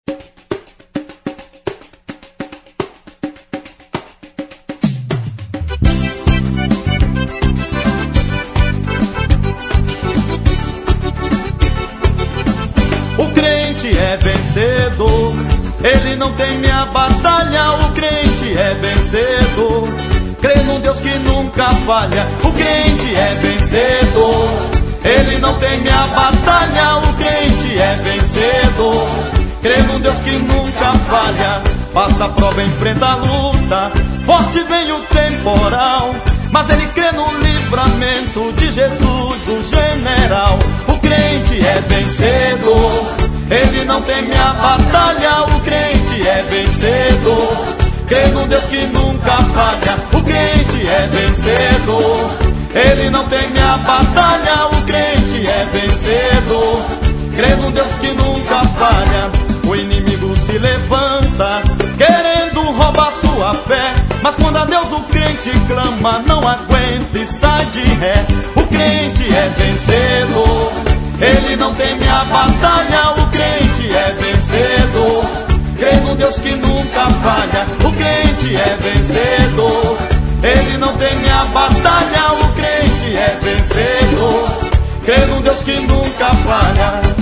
O crente é vencedor, ele não teme a batalha. O crente é vencedor, crê num Deus que nunca falha. O crente é vencedor, ele não teme a batalha. O crente é vencedor, crê num Deus que nunca falha. Passa a prova, enfrenta a luta, forte vem o temporal, mas ele crê no livramento de Jesus, o general. O crente é vencedor, ele não teme a batalha. O crente é vencedor, crê num Deus que nunca falha. O crente é vencedor, ele não teme a batalha. O crente é vencedor, crê num Deus que nunca falha. O inimigo se levanta, querendo roubar sua fé, mas quando a Deus o crente clama, não aguenta e sai de ré. O crente é vencedor, ele não teme a batalha. O crente é vencedor, crê num Deus que nunca falha. O crente é vencedor, ele não teme a batalha. O crente é vencedor, crê num Deus que nunca falha.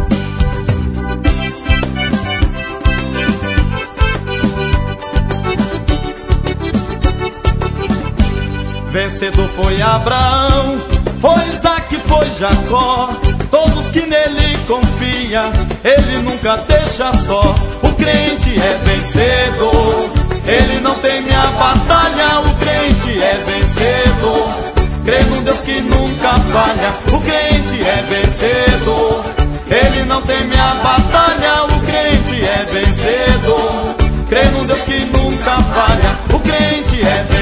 Vencedor foi Abraão, foi Isaac, foi Jacó. Todos que nele confiam, ele nunca deixa só. O crente é vencedor, ele não teme a batalha. O crente é vencedor, crê num Deus que nunca falha. O crente é vencedor, ele não teme a batalha. O crente é vencedor, crê num Deus que nunca falha. O crente é vencedor,